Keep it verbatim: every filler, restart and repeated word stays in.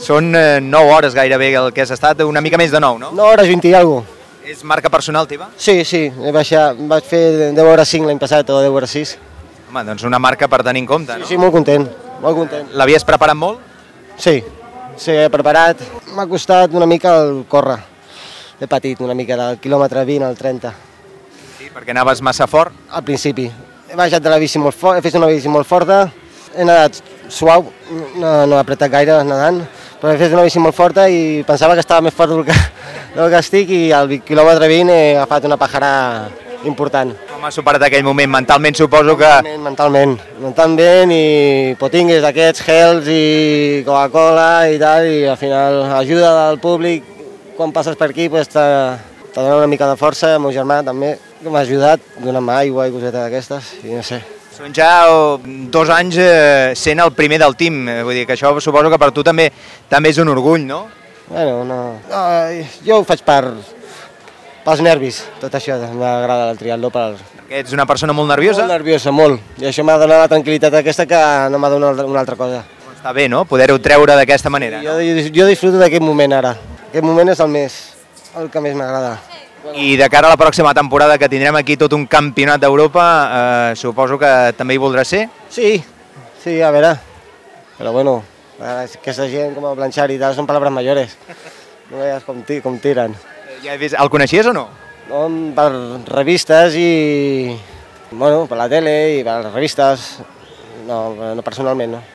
Són eh, nou hores gairebé el que has estat, una mica més de nou, no? nou hores vint i alguna cosa. És marca personal teva? Sí, sí, he baixat, vaig fer deu hores cinc l'any passat o deu hores sis. Home, doncs una marca per tenir en compte, no? Sí, sí, molt content, molt content. L'havies preparat molt? Sí, sí, he preparat. M'ha costat una mica el córrer. He patit una mica del quilòmetre vint al trenta. Sí, perquè anaves massa fort? Al principi. He baixat de la bici molt fort, he fet una bici molt forta, he nedat suau, no, no he apretat gaire nedant, però he fet una bici molt forta i pensava que estava més fort del que, del que estic i al quilòmetre vint he agafat una pajarà important. Com has superat aquell moment? Mentalment suposo que... Mentalment, mentalment, mentalment i potingues d'aquests, gels i Coca-Cola i tal, i al final ajuda del públic, quan passes per aquí pues, te dona una mica de força, el meu germà també, que m'ha ajudat, donant-me aigua i cosetes d'aquestes, i no sé. Són ja dos anys eh, sent el primer del team, vull dir que això suposo que per tu també també és un orgull, no? Bueno, no, no jo ho faig per, pels nervis, tot això, m'agrada el triatló per... Perquè ets una persona molt nerviosa? Molt nerviosa, molt, i això m'ha donat la tranquil·litat aquesta que no m'ha donat una altra cosa. Està bé, no?, poder-ho treure d'aquesta manera. Jo, jo disfruto d'aquest moment ara, aquest moment és el més, el que més m'agrada. I de cara a la pròxima temporada que tindrem aquí tot un campionat d'Europa, eh, suposo que també hi voldràs ser? Sí, sí, a veure, però bueno, aquesta gent com a Blanchard i tal són paraules mayores, no veies com, com tiren. Ja he vist, el coneixies o no? No, per revistes i, bueno, per la tele i per les revistes, no, no personalment no.